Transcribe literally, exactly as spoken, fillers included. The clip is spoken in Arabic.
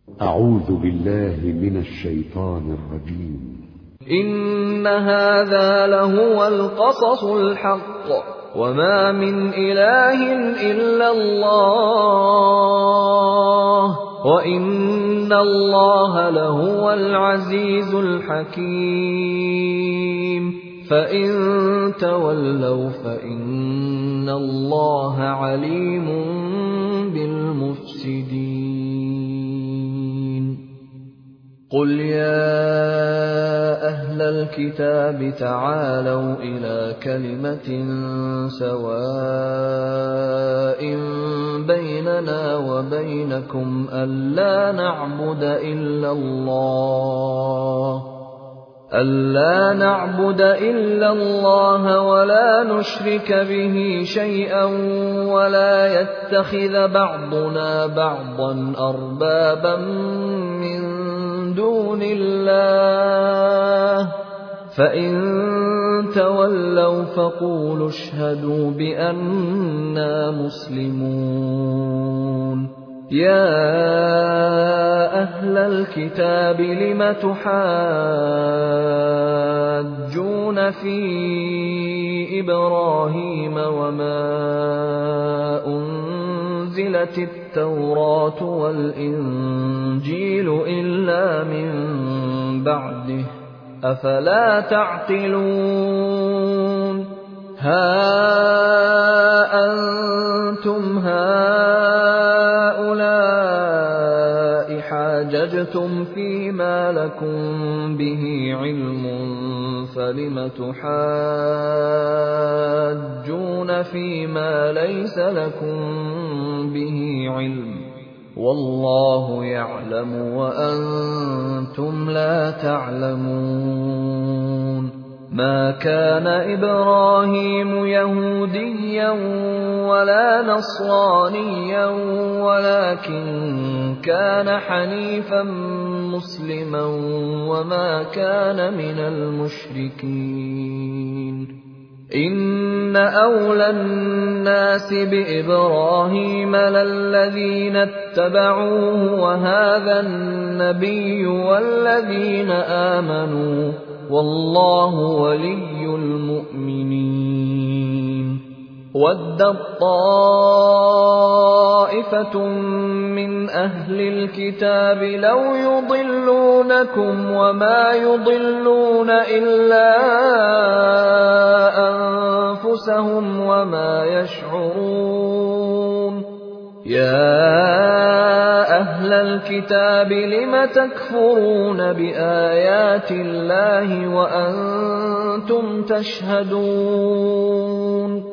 أعوذ بالله من الشيطان الرجيم. إن هذا لهو القصص الحق وما من إله إلا الله وإن الله لهو العزيز الحكيم. فإن تولوا فإن الله عليم بالمفسدين. قل يا أهل الكتاب تعالوا إلى كلمة سواء بيننا وبينكم ألا نعبد إلا الله ألا نعبد إلا الله ولا نشرك به شيئا ولا يتخذ بعضنا بعضا أربابا من دون الله. فإن تولوا فقولوا اشهدوا بأننا مسلمون. يا أهل الكتاب لم تحاجون في إبراهيم وما أنزلت التوراة والإنجيل إلا من بعده أفلا تعقلون. ها أنتم هؤلاء حاججتم فيما لكم به علم فلم تحاجون فيما ليس لكم به علم والله يعلم وأنتم لا تعلمون. ما كان إبراهيم يهوديا ولا نصرانيا ولكن كان حنيفا مسلما وما كان من المشركين. إن أولى الناس بإبراهيم للذين اتبعوه وهذا النبي والذين آمنوا والله ولي المؤمنين. ودت طائفة من أهل الكتاب لو يضلونكم وما يضلون إلا أنفسهم وما يشعرون. يا أهل الكتاب لم تكفرون بآيات الله وأنتم تشهدون.